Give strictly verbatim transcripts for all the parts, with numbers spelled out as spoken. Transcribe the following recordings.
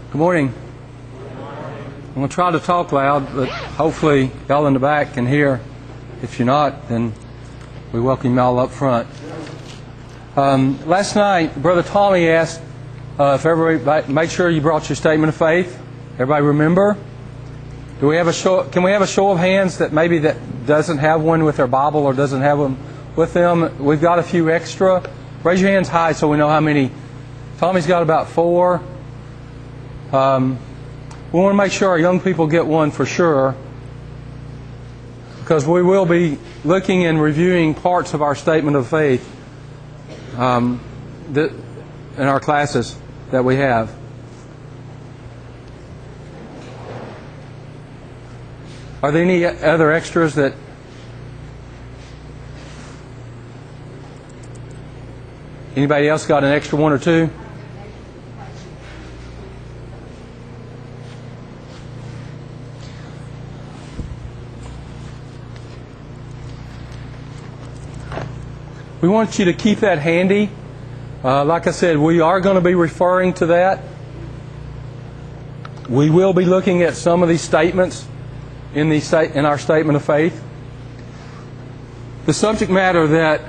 Good morning. I'm going to try to talk loud, but hopefully y'all in the back can hear. If you're not, then we welcome y'all up front. Um, last night, Brother Tommy asked uh, if everybody make sure you brought your statement of faith. Everybody remember? Do we have a show? Can we have a show of hands that maybe that doesn't have one with their Bible or doesn't have them with them? We've got a few extra. Raise your hands high so we know how many. Tommy's got about four. Um, we want to make sure our young people get one for sure, because we will be looking and reviewing parts of our statement of faith um, that, in our classes that we have. Are there any other extras that anybody else got an extra one or two? We want you to keep that handy. Uh, like I said, we are going to be referring to that. We will be looking at some of these statements in, the sta- in our statement of faith. The subject matter that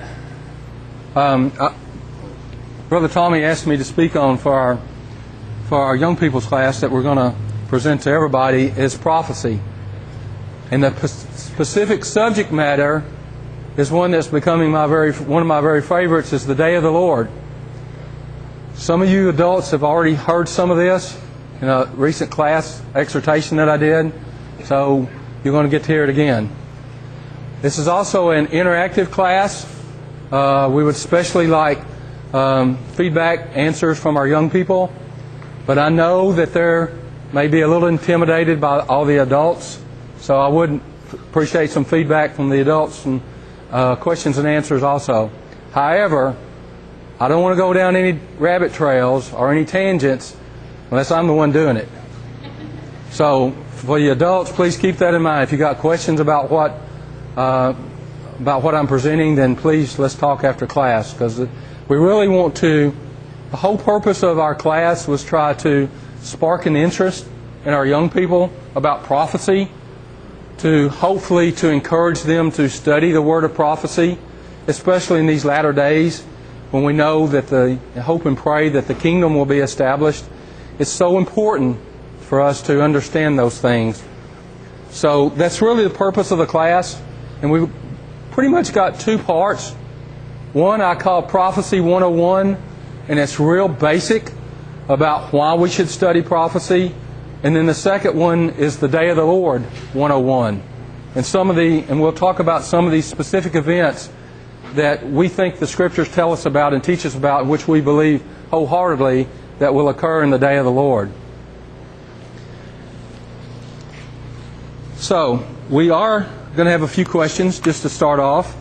um, uh, Brother Tommy asked me to speak on for our, for our young people's class that we're going to present to everybody is prophecy. And the p- specific subject matter is one that's becoming my very one of my very favorites, is the Day of the Lord. Some of you adults have already heard some of this in a recent class exhortation that I did, so you're going to get to hear it again. This is also an interactive class. Uh, we would especially like um, feedback, answers from our young people, but I know that they're maybe a little intimidated by all the adults, so I would appreciate some feedback from the adults and Uh, questions and answers also. However, I don't want to go down any rabbit trails or any tangents unless I'm the one doing it. So, for the adults, please keep that in mind. If you got questions about what uh, about what I'm presenting, then please let's talk after class, because we really want to. The whole purpose of our class was try to spark an interest in our young people about prophecy, to hopefully to encourage them to study the word of prophecy, especially in these latter days when we know that the hope and pray that the kingdom will be established. It's so important for us to understand those things. So that's really the purpose of the class, and we've pretty much got two parts. One I call Prophecy one oh one, and it's real basic about why we should study prophecy. And then the second one is the Day of the Lord one oh one. And some of the and we'll talk about some of these specific events that we think the Scriptures tell us about and teach us about, which we believe wholeheartedly that will occur in the Day of the Lord. So, we are going to have a few questions just to start off.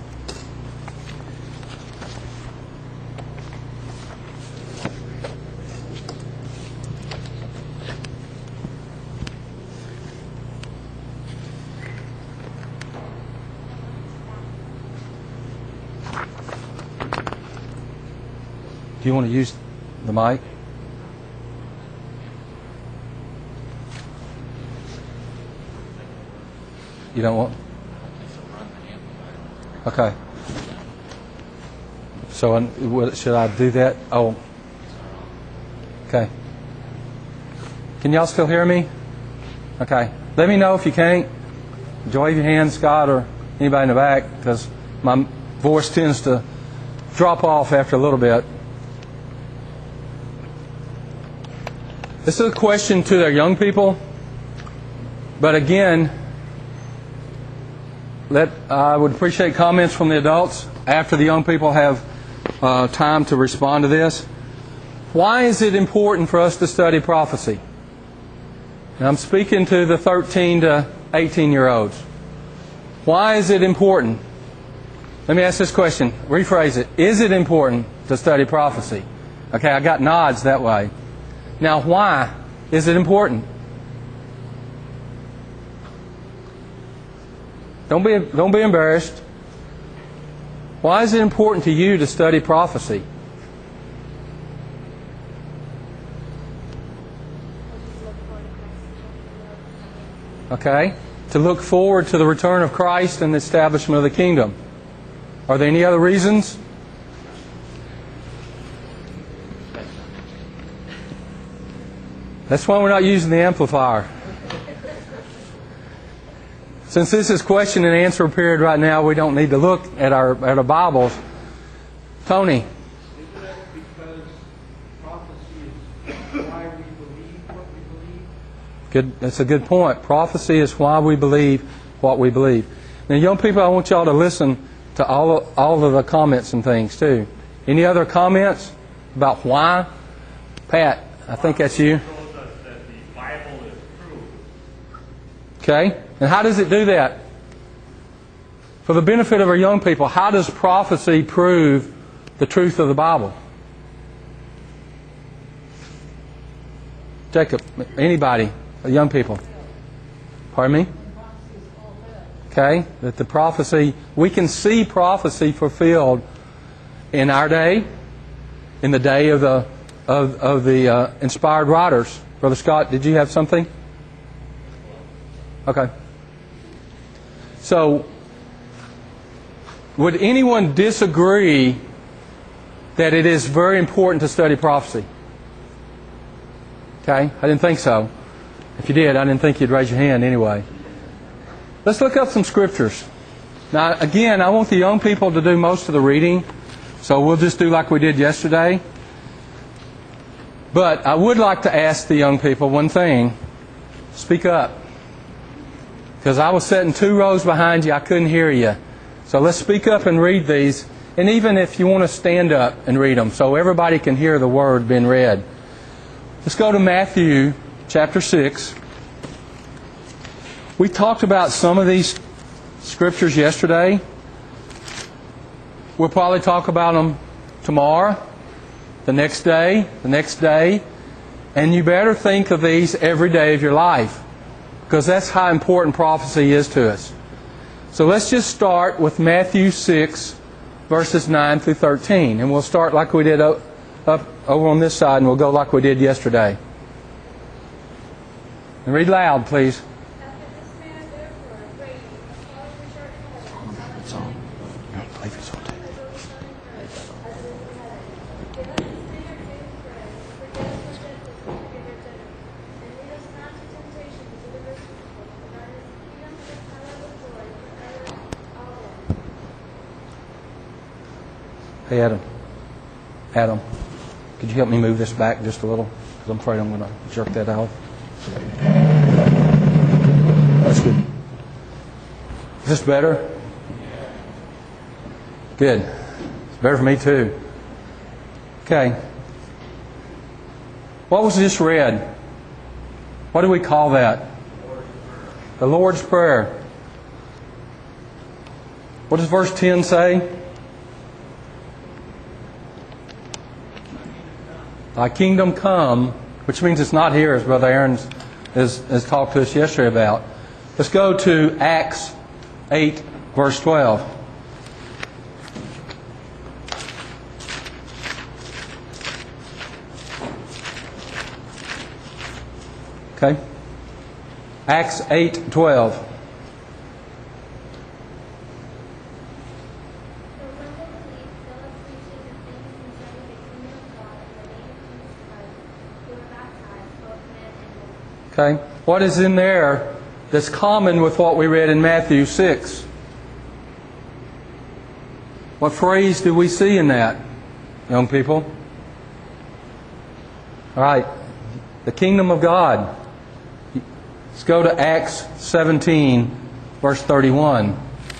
Do you want to use the mic? You don't want? Okay. So should I do that? Oh. Okay. Can y'all still hear me? Okay. Let me know if you can't. Wave your hand, Scott, or anybody in the back, because my voice tends to drop off after a little bit. This is a question to their young people, but again, let I would appreciate comments from the adults after the young people have uh, time to respond to this. Why is it important for us to study prophecy? And I'm speaking to the thirteen to eighteen year olds. Why is it important? Let me ask this question. Rephrase it. Is it important to study prophecy? Okay, I got nods that way. Now, why is it important? Don't be don't be embarrassed. Why is it important to you to study prophecy? Okay? To look forward to the return of Christ and the establishment of the kingdom. Are there any other reasons? That's why we're not using the amplifier. Since this is question and answer period right now, we don't need to look at our at our Bibles. Tony? Isn't that because prophecy is why we believe what we believe? Good. That's a good point. Prophecy is why we believe what we believe. Now, young people, I want y'all to listen to all of, all of the comments and things too. Any other comments about why? Pat, I think that's you. Okay? And how does it do that? For the benefit of our young people, how does prophecy prove the truth of the Bible? Jacob, anybody, young people? Pardon me? Okay? That the prophecy, we can see prophecy fulfilled in our day, in the day of the of, of the uh, inspired writers. Brother Scott, did you have something? Okay. So, would anyone disagree that it is very important to study prophecy? Okay? I didn't think so. If you did, I didn't think you'd raise your hand anyway. Let's look up some scriptures. Now, again, I want the young people to do most of the reading, so we'll just do like we did yesterday. But I would like to ask the young people one thing. Speak up. Because I was sitting two rows behind you, I couldn't hear you. So let's speak up and read these. And even if you want to stand up and read them, so everybody can hear the word being read. Let's go to Matthew chapter six. We talked about some of these scriptures yesterday. We'll probably talk about them tomorrow, the next day, the next day. And you better think of these every day of your life, because that's how important prophecy is to us. So let's just start with Matthew six, verses nine through thirteen. And we'll start like we did up, up over on this side, and we'll go like we did yesterday. And read loud, please. Hey, Adam. Adam, could you help me move this back just a little? Because I'm afraid I'm going to jerk that out. That's good. Is this better? Good. It's better for me too. Okay. What was just read? What do we call that? The Lord's Prayer. What does verse ten say? Thy kingdom come, which means it's not here, as Brother Aaron has, has talked to us yesterday about. Let's go to Acts eight, verse twelve. Okay? Acts eight, twelve. Okay? What is in there that's common with what we read in Matthew six? What phrase do we see in that, young people? All right. The kingdom of God. Let's go to Acts seventeen, verse thirty-one.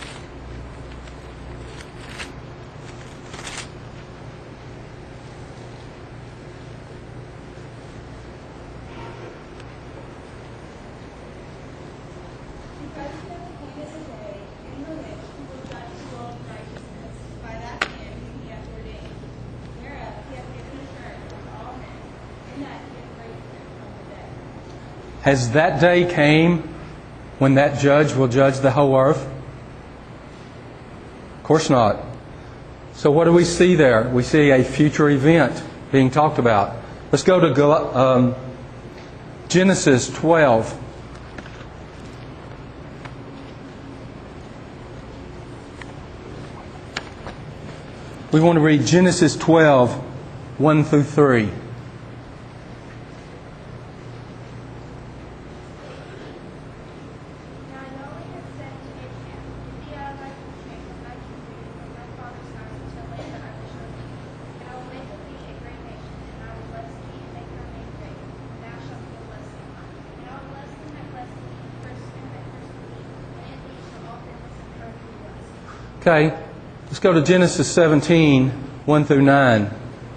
Has that day came when that judge will judge the whole earth? Of course not. So what do we see there? We see a future event being talked about. Let's go to um, Genesis twelve. we want to read Genesis twelve, one through three. Okay, let's go to Genesis seventeen, one through nine.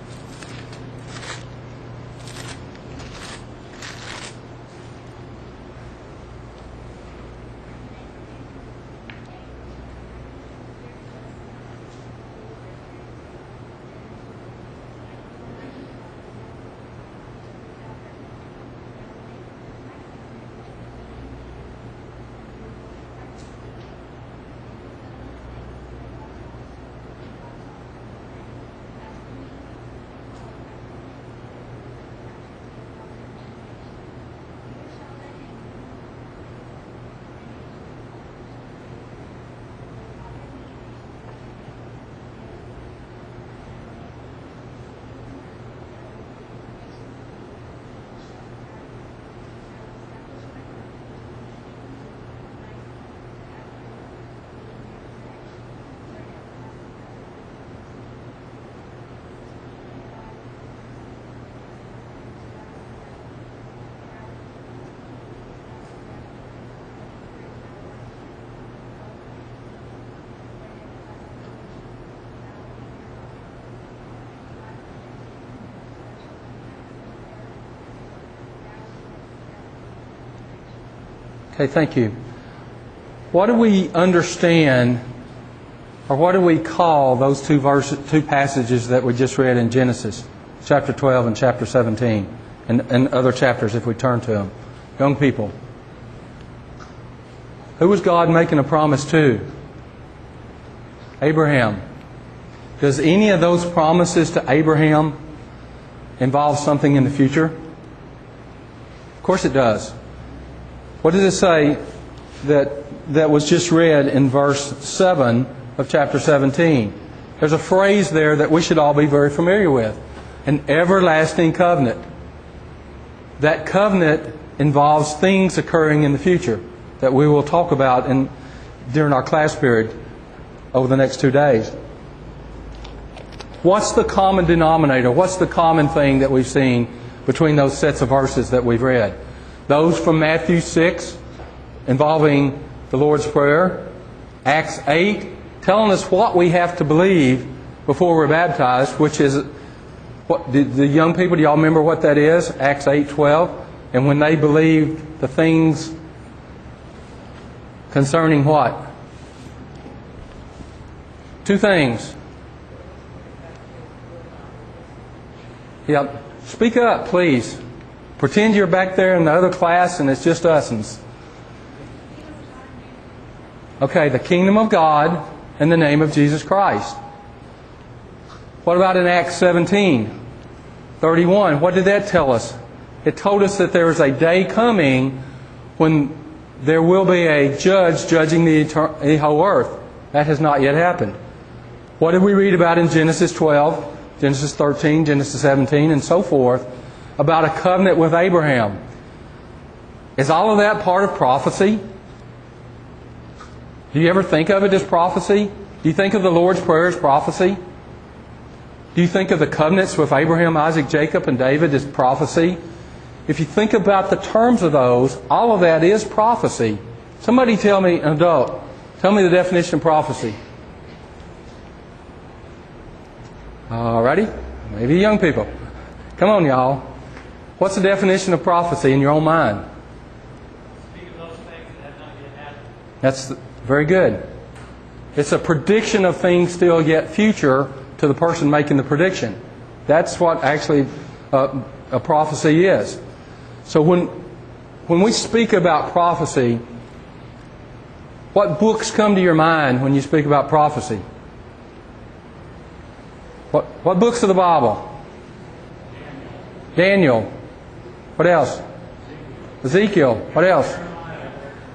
Okay, thank you. What do we understand, or what do we call those two verses, two passages that we just read in Genesis, chapter twelve and chapter seventeen, and, and other chapters if we turn to them? Young people, who was God making a promise to? Abraham. Does any of those promises to Abraham involve something in the future? Of course it does. What does it say that that was just read in verse seven of chapter seventeen? There's a phrase there that we should all be very familiar with. An everlasting covenant. That covenant involves things occurring in the future that we will talk about in, during our class period over the next two days. What's the common denominator? What's the common thing that we've seen between those sets of verses that we've read? Those from Matthew six, involving the Lord's Prayer. Acts eight, telling us what we have to believe before we're baptized, which is, what the, the young people, do y'all remember what that is? Acts eight twelve. And when they believed the things concerning what? Two things. Yep. Speak up, please. Pretend you're back there in the other class and it's just us. Okay, the kingdom of God in the name of Jesus Christ. What about in Acts seventeen, thirty-one? What did that tell us? It told us that there is a day coming when there will be a judge judging the, etern- the whole earth. That has not yet happened. What did we read about in Genesis twelve, Genesis thirteen, Genesis seventeen, and so forth, about a covenant with Abraham? Is all of that part of prophecy? Do you ever think of it as prophecy? Do you think of the Lord's Prayer as prophecy? Do you think of the covenants with Abraham, Isaac, Jacob, and David as prophecy? If you think about the terms of those, all of that is prophecy. Somebody tell me, an adult, tell me the definition of prophecy. Alrighty? Maybe young people. Come on, y'all. What's the definition of prophecy in your own mind? Speak of those things that have not yet happened. That's very good. It's a prediction of things still yet future to the person making the prediction. That's what actually uh, a prophecy is. So when when we speak about prophecy, what books come to your mind when you speak about prophecy? What what books of the Bible? Daniel. What else? Ezekiel. What else?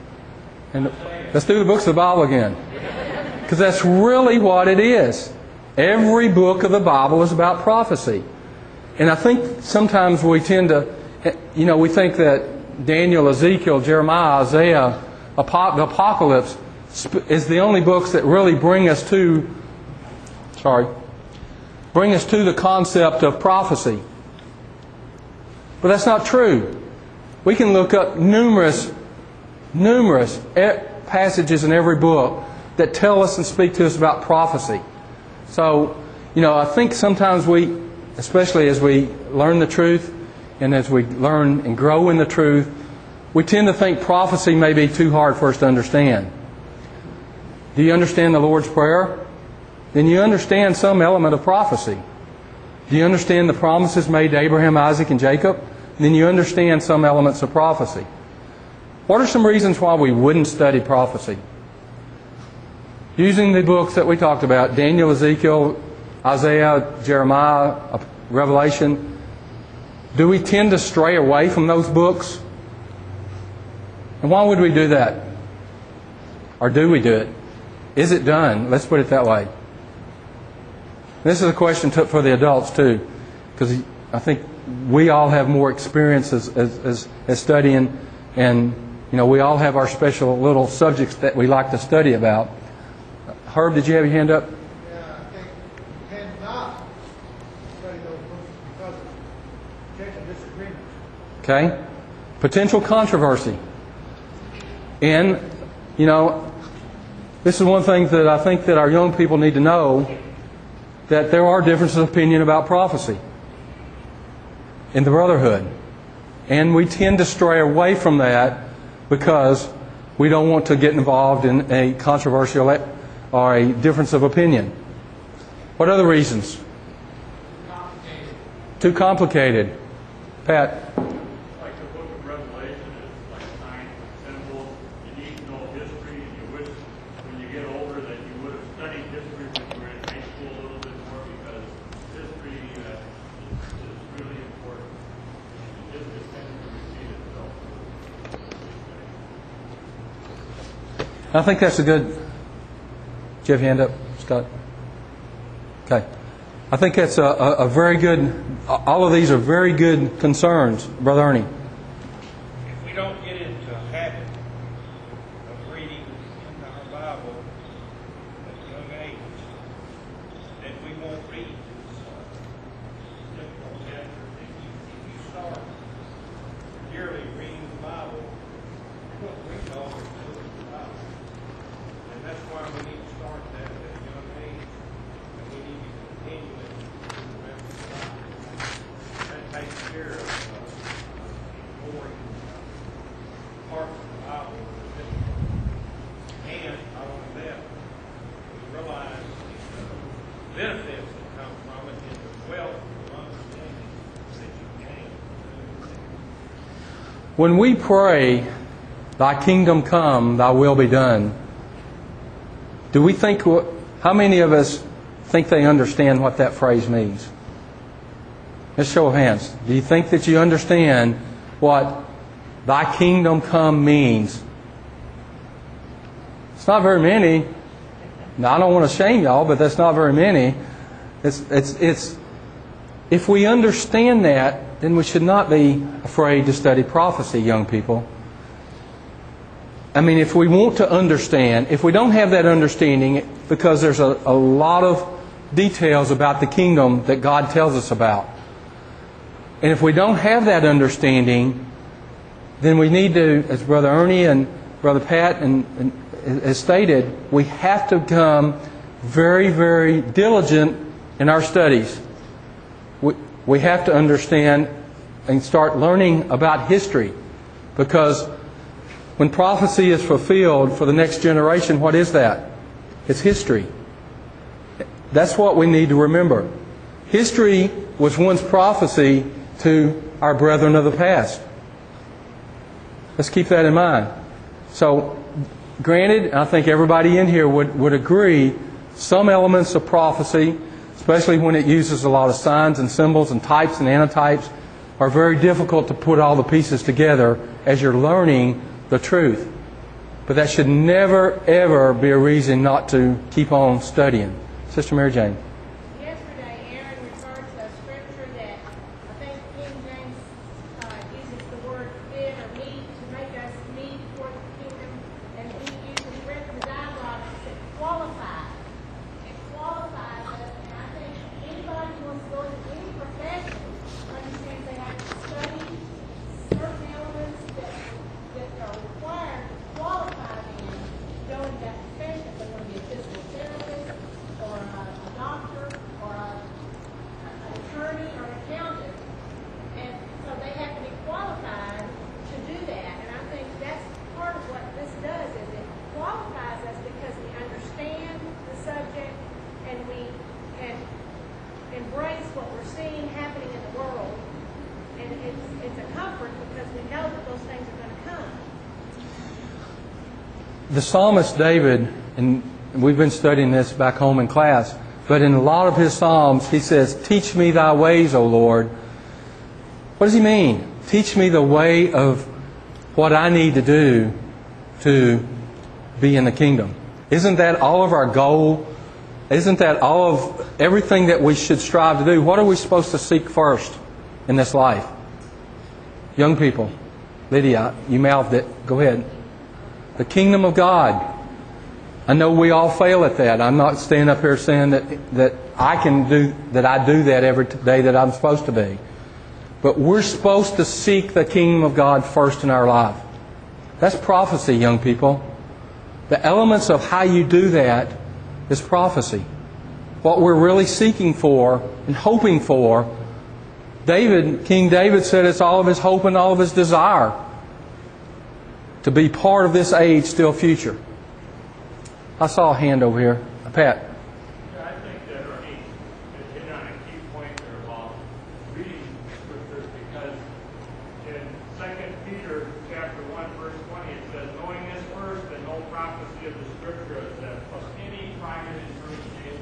And let's do the books of the Bible again. Because that's really what it is. Every book of the Bible is about prophecy. And I think sometimes we tend to, you know, we think that Daniel, Ezekiel, Jeremiah, Isaiah, the Apocalypse is the only books that really bring us to, sorry, bring us to the concept of prophecy. But that's not true. We can look up numerous, numerous passages in every book that tell us and speak to us about prophecy. So, you know, I think sometimes we, especially as we learn the truth and as we learn and grow in the truth, we tend to think prophecy may be too hard for us to understand. Do you understand the Lord's Prayer? Then you understand some element of prophecy. Do you understand the promises made to Abraham, Isaac, and Jacob? Then you understand some elements of prophecy. What are some reasons why we wouldn't study prophecy? Using the books that we talked about, Daniel, Ezekiel, Isaiah, Jeremiah, Revelation, do we tend to stray away from those books? And why would we do that? Or do we do it? Is it done? Let's put it that way. This is a question for the adults too, because I think we all have more experience as, as, as, as studying, and you know we all have our special little subjects that we like to study about. Herb, did you have your hand up? Yeah, I think you cannot study those books because of potential disagreement. Okay. Potential controversy. And, you know, this is one thing that I think that our young people need to know, that there are differences of opinion about prophecy in the brotherhood. And we tend to stray away from that because we don't want to get involved in a controversial or a difference of opinion. What other reasons? Complicated. Too complicated. Pat? Like the book of Revelation is like signs and symbols. You need to know history, and you wish when you get older that you would have studied history when you were in high school a little bit more, because history uh, is, is really important. It just tends to repeat itself. I think that's a good... Do you have your hand up, Scott? Okay. I think that's a, a, a very good... All of these are very good concerns, Brother Ernie. If we don't get into a habit of reading in our Bible at a young age, then we won't read this uh, difficult chapters. If you, if you start yearly reading the Bible, you're going to read all the books of the Bible. And that's why we need to start that at a young age. And we need to continue it to the rest of the life. That takes care of uh, boring uh, parts of the Bible that are difficult. And not only that, we realize the benefits that come from it and the wealth of understanding that you gain. When we pray, "Thy kingdom come, Thy will be done," do we think, how many of us think they understand what that phrase means? Let's show of hands. Do you think that you understand what "Thy kingdom come" means? It's not very many. Now, I don't want to shame y'all, but that's not very many. It's, it's, it's, if we understand that, then we should not be afraid to study prophecy, young people. I mean, if we want to understand, if we don't have that understanding, because there's a, a lot of details about the kingdom that God tells us about. And if we don't have that understanding, then we need to, as Brother Ernie and Brother Pat and, and has stated, we have to become very, very diligent in our studies. We, we have to understand and start learning about history, because when prophecy is fulfilled for the next generation, what is that? It's history. That's what we need to remember. History was once prophecy to our brethren of the past. Let's keep that in mind. So, granted, I think everybody in here would, would agree, some elements of prophecy, especially when it uses a lot of signs and symbols and types and antitypes, are very difficult to put all the pieces together as you're learning the truth. But that should never, ever be a reason not to keep on studying. Sister Mary Jane. those things are going to come. The psalmist David, and we've been studying this back home in class, but in a lot of his psalms, he says, "Teach me thy ways, O Lord." What does he mean? Teach me the way of what I need to do to be in the kingdom. Isn't that all of our goal? Isn't that all of everything that we should strive to do? What are we supposed to seek first in this life? Young people, Lydia, you mouthed it. Go ahead. The kingdom of God. I know we all fail at that. I'm not standing up here saying that that I can do that. I do that every day that I'm supposed to be. But we're supposed to seek the kingdom of God first in our life. That's prophecy, young people. The elements of how you do that is prophecy. What we're really seeking for and hoping for, David, King David said it's all of his hope and all of his desire to be part of this age still future. I saw a hand over here. Pat. Yeah, I think that Ernie hit on a key point there about reading scriptures, because in Second Peter chapter one, verse twenty, it says, "Knowing this first, that no prophecy of the scripture is that of any private interpretation.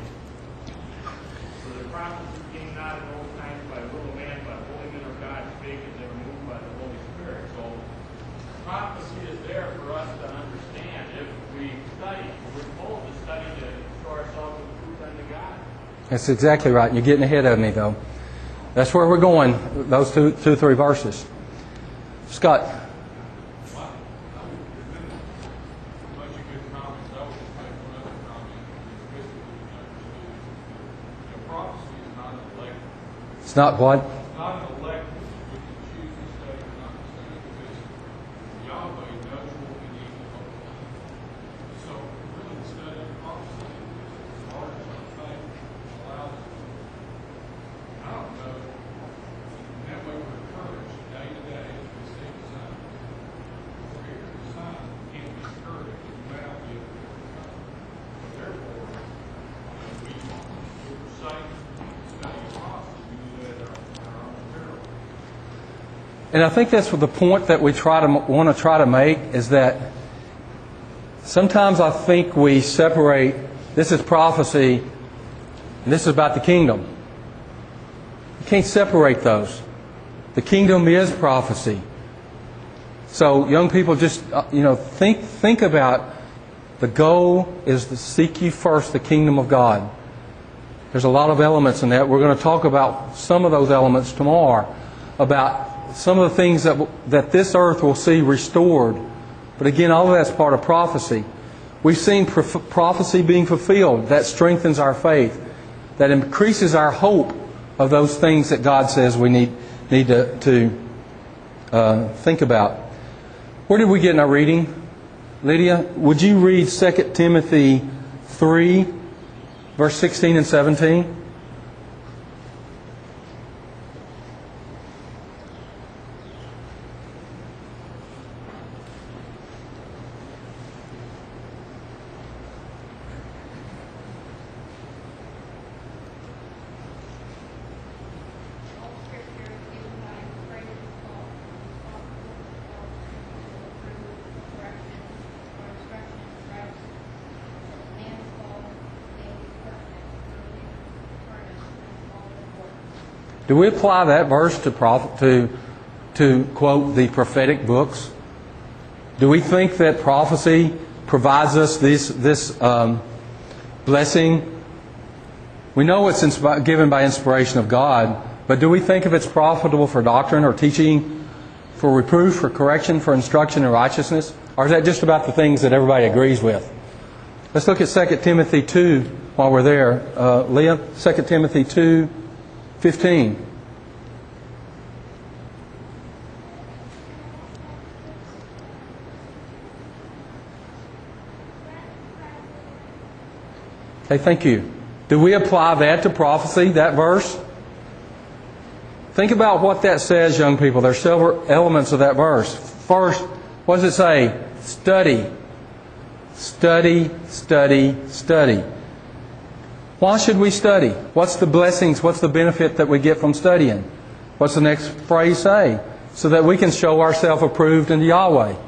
For the prophecy came not in old times by will of man, but holy men of God spake as they were moved by the Holy Spirit." So prophecy is there for us to understand if we study. We're told to study to show ourselves approved unto God. That's exactly right. You're getting ahead of me, though. That's where we're going, those two, two, three verses. Scott. Well, I would admit it. Bunch of good comments. I would just make one other comment. It's basically understood. The prophecy is not an elective. It's not what? It's not an elective. We can choose to study or not to study, because Yahweh knows what we need to hope for. So really, the study of prophecy is as hard as our faith allows us. I don't know. And that way we're encouraged day to day as we see the sign. For here, the sign can't be discouraged. It may not be able to overcome. So therefore, when we we recite study of prophecy, we do that at our, at our own peril. And I think that's what the point that we try to want to try to make is that sometimes I think we separate, this is prophecy and this is about the kingdom. You can't separate those. The kingdom is prophecy. So young people, just uh, you know, think think about the goal is to seek ye first the kingdom of God. There's a lot of elements in that. We're going to talk about some of those elements tomorrow, about some of the things that that this earth will see restored. But again, all of that's part of prophecy. We've seen prof- prophecy being fulfilled. That strengthens our faith. That increases our hope of those things that God says we need need to, to uh, think about. Where did we get in our reading? Lydia, would you read Second Timothy three, verse sixteen and seventeen? All scripture is given by inspiration of God, and is Do we apply that verse to prophet, to to quote the prophetic books? Do we think that prophecy provides us this this um, blessing? We know it's inspi- given by inspiration of God, but do we think if it's profitable for doctrine or teaching, for reproof, for correction, for instruction in righteousness? Or is that just about the things that everybody agrees with? Let's look at Second Timothy two while we're there. Uh, Leah, Second Timothy two fifteen. Okay, thank you. Do we apply that to prophecy, that verse? Think about what that says, young people. There's several elements of that verse. First, what does it say? Study. Study, study, study. Why should we study? What's the blessings, what's the benefit that we get from studying? What's the next phrase say? so that we can show ourselves approved unto Yahweh.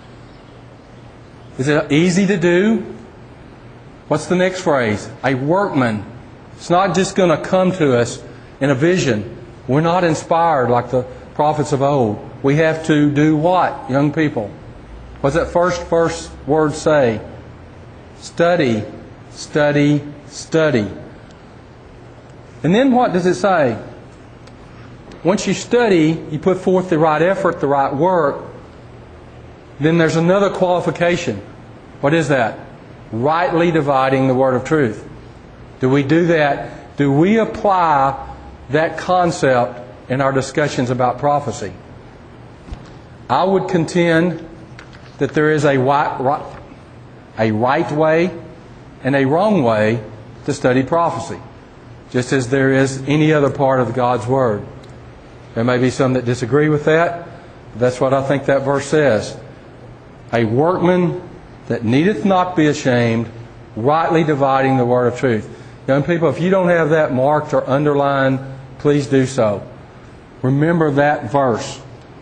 Is it easy to do? What's the next phrase? A workman. It's not just going to come to us in a vision. We're not inspired like the prophets of old. We have to do what, young people? What's that first first word say? Study, study, study. And then what does it say? Once you study, you put forth the right effort, the right work, then there's another qualification. What is that? Rightly dividing the word of truth. Do we do that? Do we apply that concept in our discussions about prophecy? I would contend that there is a right, right, a right way and a wrong way to study prophecy, just as there is any other part of God's Word. There may be some that disagree with that. But that's what I think that verse says. A workman that needeth not be ashamed, rightly dividing the word of truth. Young people, if you don't have that marked or underlined, please do so. Remember that verse.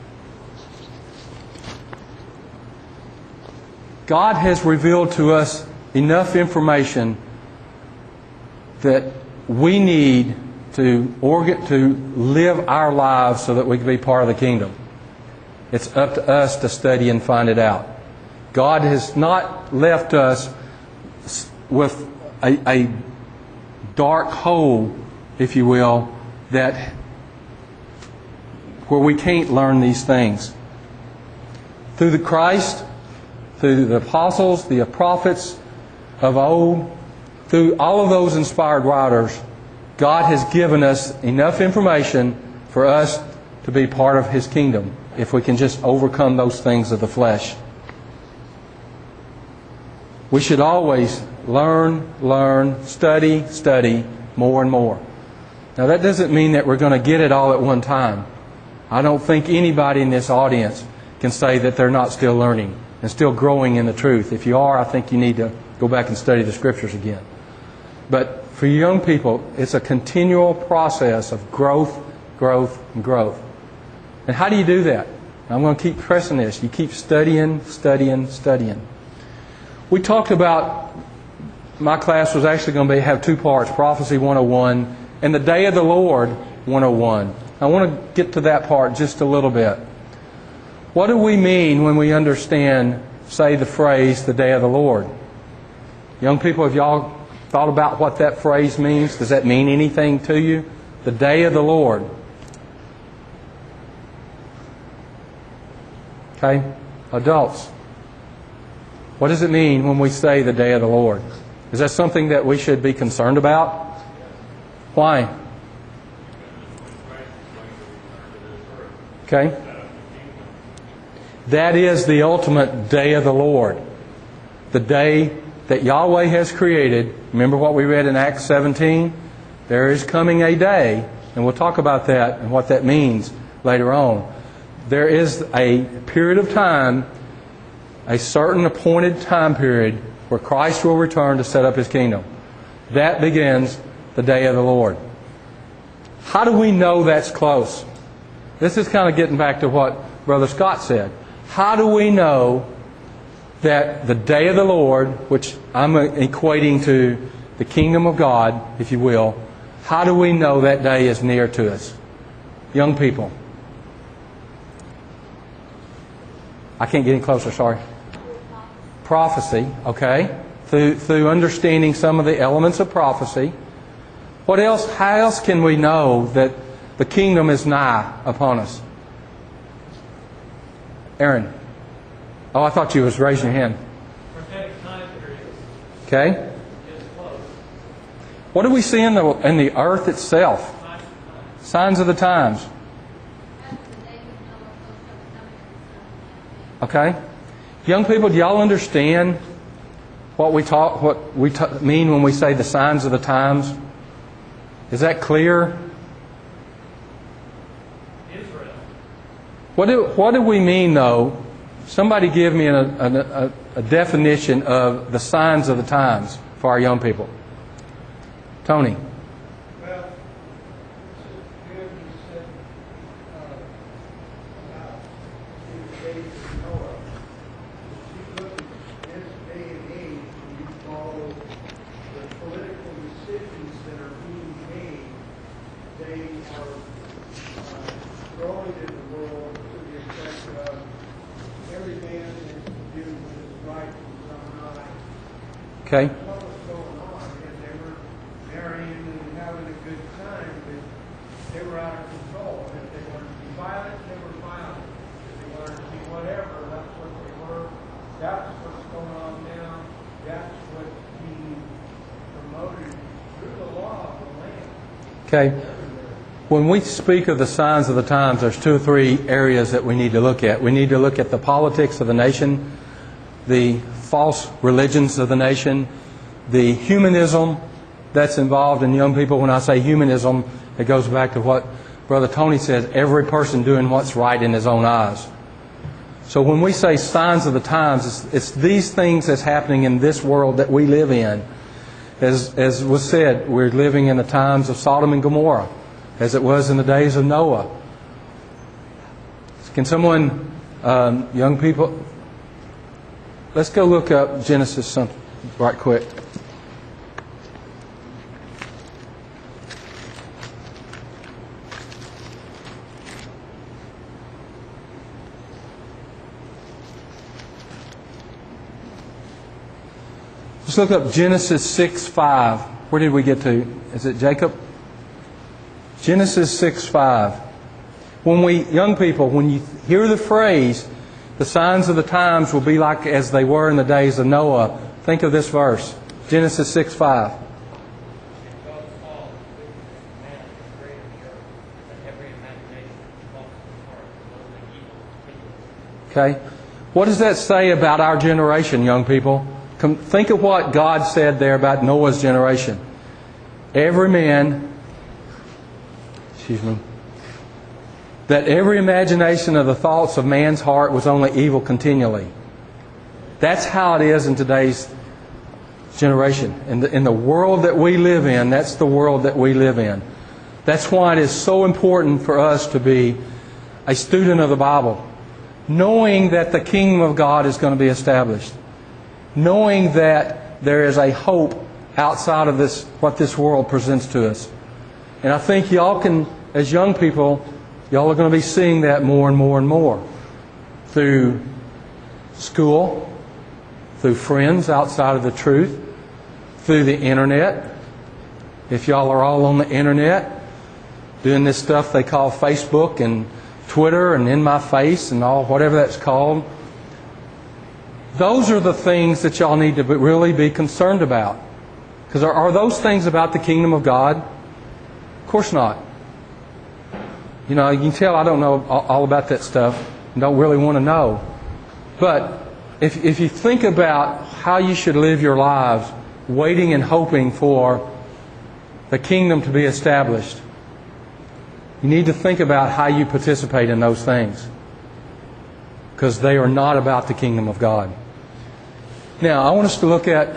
God has revealed to us enough information that we need to organ, to live our lives so that we can be part of the kingdom. It's up to us to study and find it out. God has not left us with a, a dark hole, if you will, that where we can't learn these things. Through the Christ, through the apostles, the prophets of old, through all of those inspired writers, God has given us enough information for us to be part of His kingdom, if we can just overcome those things of the flesh. We should always learn, learn, study, study more and more. Now that doesn't mean that we're going to get it all at one time. I don't think anybody in this audience can say that they're not still learning and still growing in the truth. If you are, I think you need to go back and study the Scriptures again. But for young people, it's a continual process of growth, growth, and growth. And how do you do that? I'm going to keep pressing this. You keep studying, studying, studying. We talked about, my class was actually going to be, have two parts, Prophecy one oh one and the Day of the Lord one oh one. I want to get to that part just a little bit. What do we mean when we understand, say, the phrase, the Day of the Lord? Young people, have y'all thought about what that phrase means? Does that mean anything to you? The Day of the Lord. Okay? Adults. What does it mean when we say the Day of the Lord? Is that something that we should be concerned about? Why? Okay? That is the ultimate day of the Lord. The day that Yahweh has created. Remember what we read in Acts seventeen? There is coming a day, and we'll talk about that and what that means later on. There is a period of time, a certain appointed time period, where Christ will return to set up His kingdom. That begins the day of the Lord. How do we know that's close? This is kind of getting back to what Brother Scott said. How do we know that the day of the Lord, which I'm equating to the kingdom of God, if you will, how do we know that day is near to us? Young people. I can't get any closer, sorry. Prophecy, okay. Through, through understanding some of the elements of prophecy. What else? How else can we know that the kingdom is nigh upon us? Aaron. Oh, I thought you was raising your hand. Prophetic time period Okay. is close. What do we see in the in the earth itself? Signs of the times. Okay. Young people, do y'all understand what we talk, what we t- mean when we say the signs of the times? Is that clear? Israel. What do what do we mean though? Somebody give me a, a, a definition of the signs of the times for our young people. Tony. Well, here you said, uh, about Okay? What was going on is they were marrying and having a good time, but they were out of control. And if they wanted to be violent, they were violent. If they wanted to be whatever, that's what they were. That's what's going on now. That's what's being promoted through the law of the land. Okay. When we speak of the signs of the times, there's two or three areas that we need to look at. We need to look at the politics of the nation, the false religions of the nation, the humanism that's involved in young people. When I say humanism, it goes back to what Brother Tony says, every person doing what's right in his own eyes. So when we say signs of the times, it's, it's these things that's happening in this world that we live in. As, as was said, we're living in the times of Sodom and Gomorrah, as it was in the days of Noah. Can someone, um, young people, let's go look up Genesis something right quick. Let's look up Genesis six five. Where did we get to? Is it Jacob? Genesis six five. When we, young people, when you hear the phrase, the signs of the times will be like as they were in the days of Noah, think of this verse. Genesis six five. Okay. What does that say about our generation, young people? Come, think of what God said there about Noah's generation. Every man, excuse me, that every imagination of the thoughts of man's heart was only evil continually. That's how it is in today's generation. In the, in the world that we live in, that's the world that we live in. That's why it is so important for us to be a student of the Bible, knowing that the kingdom of God is going to be established, knowing that there is a hope outside of this, what this world presents to us. And I think y'all can, as young people, y'all are going to be seeing that more and more and more through school, through friends outside of the truth, through the internet. If y'all are all on the internet, doing this stuff they call Facebook and Twitter and In My Face and all whatever that's called, those are the things that y'all need to be, really be concerned about. Because are, are those things about the kingdom of God? Of course not. You know, you can tell I don't know all, all about that stuff and don't really want to know. But if, if you think about how you should live your lives, waiting and hoping for the kingdom to be established, you need to think about how you participate in those things. Because they are not about the kingdom of God. Now, I want us to look at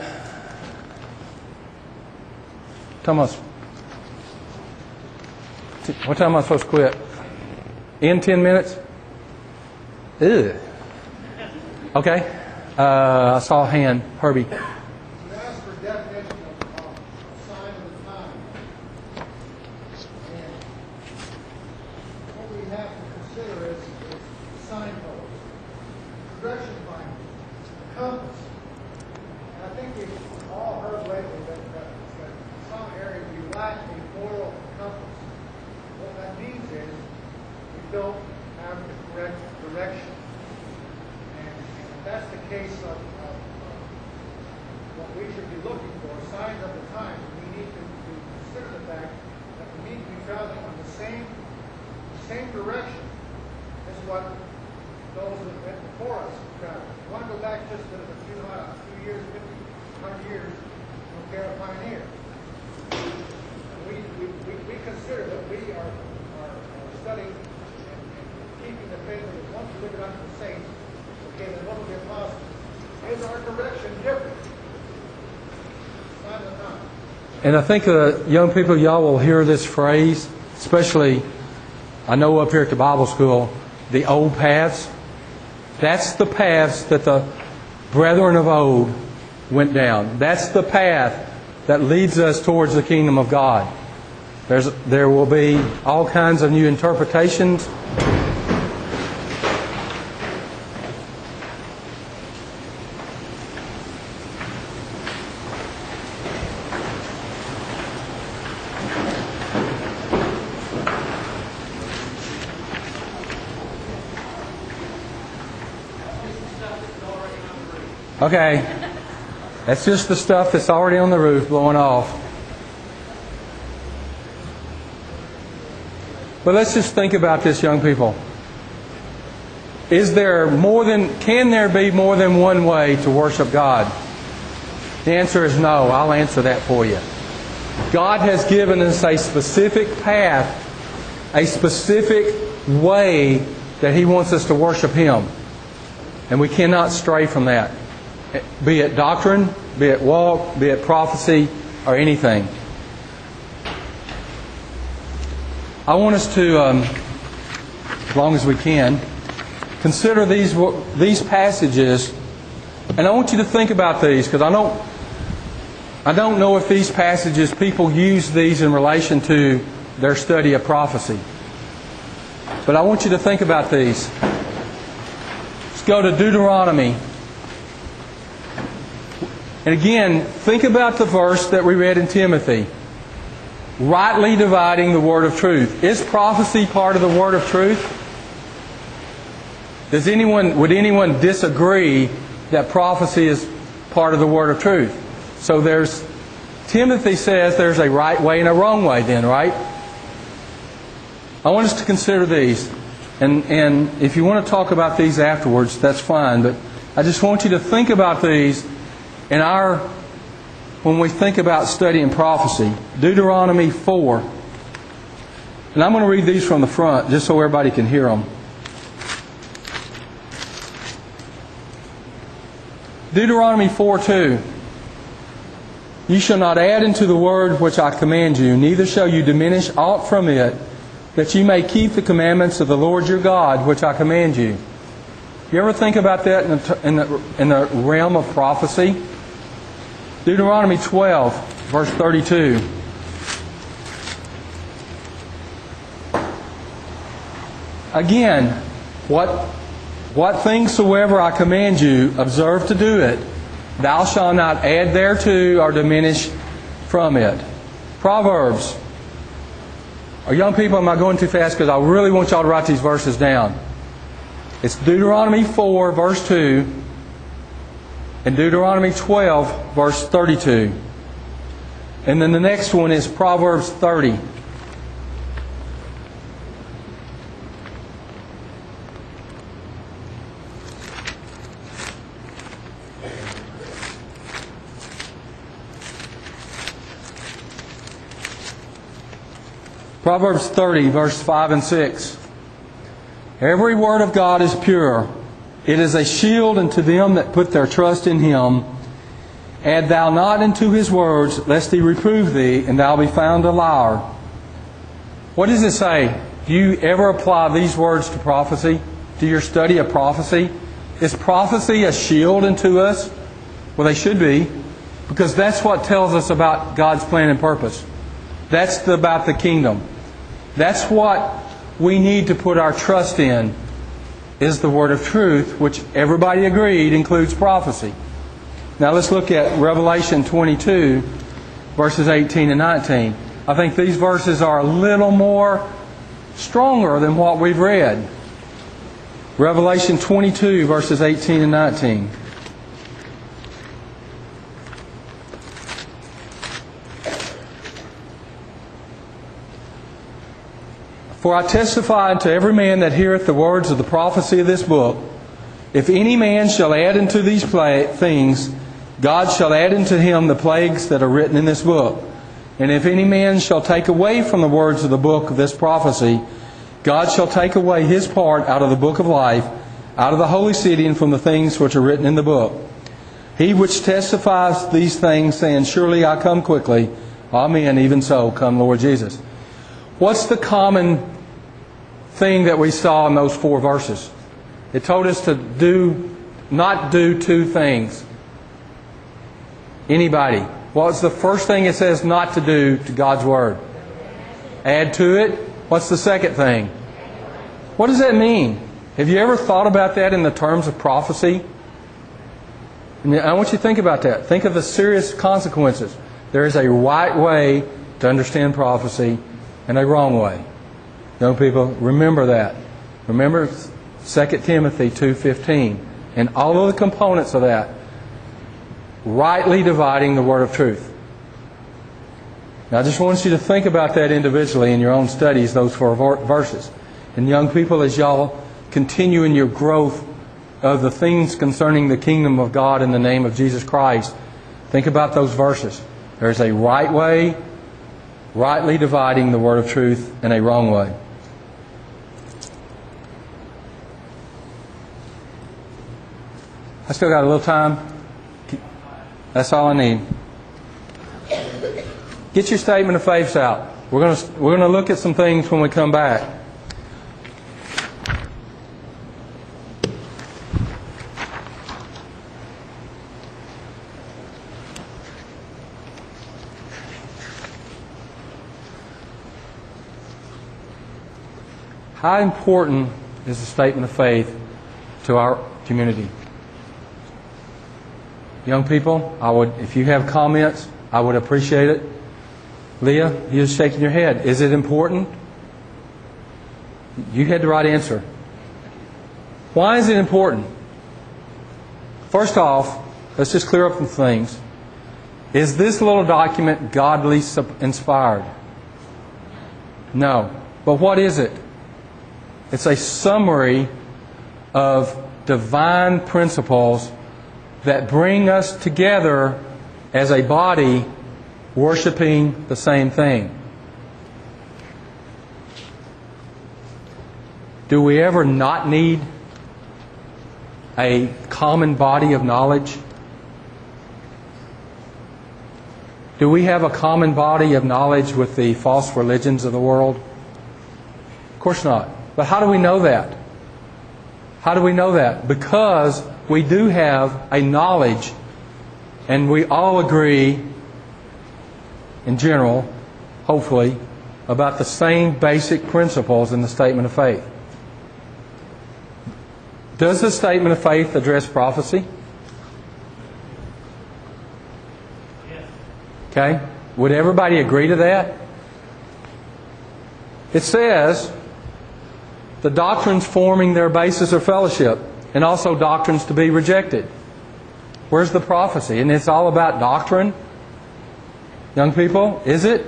Thomas. What time am I supposed to quit? In ten minutes? Ugh. Okay. Uh, I saw a hand. Herbie. You asked for definition of, of sign of the time. And what we have to consider is, is signposts, direction finders, a compass. And I think we've all heard lately that, that, that in some areas we lack a moral compass. What that means is we don't have the correct direction. And if that's the case of, of, of what we should be looking for, signs of the times, we need to, to consider the fact that we need to be traveling on the same, the same direction as what those that went before us traveled. You want to go back just a few, uh, a few years, fifty, one hundred years, we'll care a pioneer. We, we, we, we consider that we are, are, are studying and, and keeping the faith that once delivered unto the saints, okay, then what will be apostles? Is our direction different? Sign of the time. And I think uh, young people, y'all will hear this phrase, especially, I know up here at the Bible school, the old paths. That's the paths that the brethren of old went down. That's the path that leads us towards the kingdom of God. There's, there will be all kinds of new interpretations. Okay. That's just the stuff that's already on the roof blowing off. But let's just think about this, young people. Is there more than, can there be more than one way to worship God? The answer is no. I'll answer that for you. God has given us a specific path, a specific way that He wants us to worship Him. And we cannot stray from that. Be it doctrine, be it walk, be it prophecy, or anything. I want us to, um, as long as we can, consider these these passages, and I want you to think about these, because I don't I don't know if these passages, people use these in relation to their study of prophecy. But I want you to think about these. Let's go to Deuteronomy. And again, think about the verse that we read in Timothy. Rightly dividing the word of truth. Is prophecy part of the word of truth? Does anyone, would anyone disagree that prophecy is part of the word of truth? So there's, Timothy says there's a right way and a wrong way then, right? I want us to consider these. And, and if you want to talk about these afterwards, that's fine. But I just want you to think about these in our, when we think about studying prophecy. Deuteronomy four. And I'm going to read these from the front just so everybody can hear them. Deuteronomy four two. You shall not add into the word which I command you, neither shall you diminish aught from it, that you may keep the commandments of the Lord your God, which I command you. You ever think about that in the, in the, in the realm of prophecy? Deuteronomy twelve, verse thirty-two. Again, what, what things soever I command you, observe to do it. Thou shalt not add thereto or diminish from it. Proverbs. Are young people, am I going too fast? Because I really want y'all to write these verses down. It's Deuteronomy four, verse two. And Deuteronomy twelve, verse thirty-two. And then the next one is Proverbs thirty. Proverbs thirty, verse five and six. Every word of God is pure. It is a shield unto them that put their trust in Him. Add thou not unto His words, lest He reprove thee, and thou be found a liar. What does it say? Do you ever apply these words to prophecy? To your study of prophecy? Is prophecy a shield unto us? Well, they should be, because that's what tells us about God's plan and purpose. That's the, about the kingdom. That's what we need to put our trust in, is the word of truth, which everybody agreed includes prophecy. Now let's look at Revelation twenty-two, verses eighteen and nineteen. I think these verses are a little more stronger than what we've read. Revelation twenty-two, verses eighteen and nineteen. For I testify unto every man that heareth the words of the prophecy of this book, if any man shall add unto these things, God shall add unto him the plagues that are written in this book. And if any man shall take away from the words of the book of this prophecy, God shall take away his part out of the book of life, out of the holy city, and from the things which are written in the book. He which testifies these things, saying, Surely I come quickly. Amen. Even so, come Lord Jesus. What's the common thing that we saw in those four verses? It told us to do, not do two things. Anybody? What's the first thing it says not to do to God's Word? Add to it. What's the second thing? What does that mean? Have you ever thought about that in the terms of prophecy? And I want you to think about that. Think of the serious consequences. There is a right way to understand prophecy and a wrong way. Young people, remember that. Remember Second Timothy two fifteen and all of the components of that. rightly dividing the word of truth. Now I just want you to think about that individually in your own studies, those four verses. And young people, as y'all continue in your growth of the things concerning the kingdom of God in the name of Jesus Christ, think about those verses. There's a right way, rightly dividing the word of truth, and a wrong way. I still got a little time. That's all I need. Get your statement of faiths out. We're going to we're going to look at some things when we come back. How important is the statement of faith to our community? Young people, I would, if you have comments, I would appreciate it. Leah, you're shaking your head. Is it important? You had the right answer. Why is it important? First off, let's just clear up some things. Is this little document godly inspired? No. But what is it? It's a summary of divine principles that bring us together as a body worshiping the same thing. Do we ever not need a common body of knowledge? Do we have a common body of knowledge with the false religions of the world? Of course not. But how do we know that? How do we know that? Because we do have a knowledge, and we all agree, in general, hopefully, about the same basic principles in the statement of faith. Does the statement of faith address prophecy? Yes. Okay? Would everybody agree to that? It says the doctrines forming their basis of fellowship, and also doctrines to be rejected. Where's the prophecy? And it's all about doctrine? Young people, is it?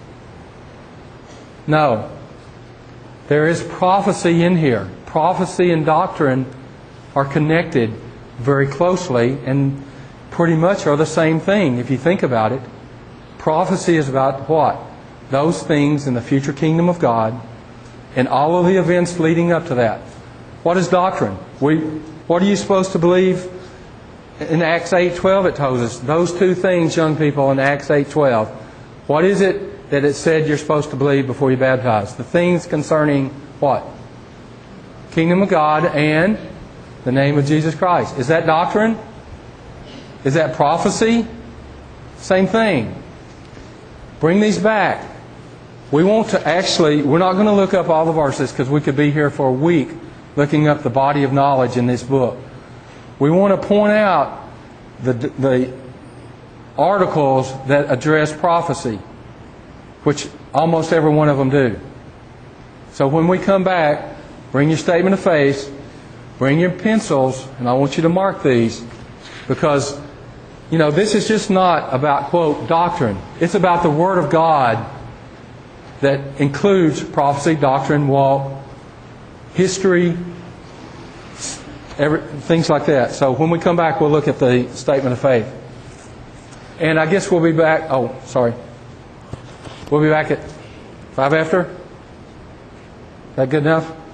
No. There is prophecy in here. Prophecy and doctrine are connected very closely and pretty much are the same thing if you think about it. Prophecy is about what? Those things in the future kingdom of God and all of the events leading up to that. What is doctrine? We, what are you supposed to believe? In Acts eight twelve it tells us those two things, young people, in Acts eight twelve. What is it that it said you're supposed to believe before you baptize? The things concerning what? Kingdom of God and the name of Jesus Christ. Is that doctrine? Is that prophecy? Same thing. Bring these back. We want to actually, we're not going to look up all the verses because we could be here for a week looking up the body of knowledge in this book. We want to point out the, the articles that address prophecy, which almost every one of them do. So when we come back, bring your statement of faith, bring your pencils, and I want you to mark these, because, you know, this is just not about, quote, doctrine. It's about the Word of God that includes prophecy, doctrine, walk, history, every, things like that. So when we come back, we'll look at the statement of faith. And I guess we'll be back, oh, sorry. We'll be back at five after? Is that good enough?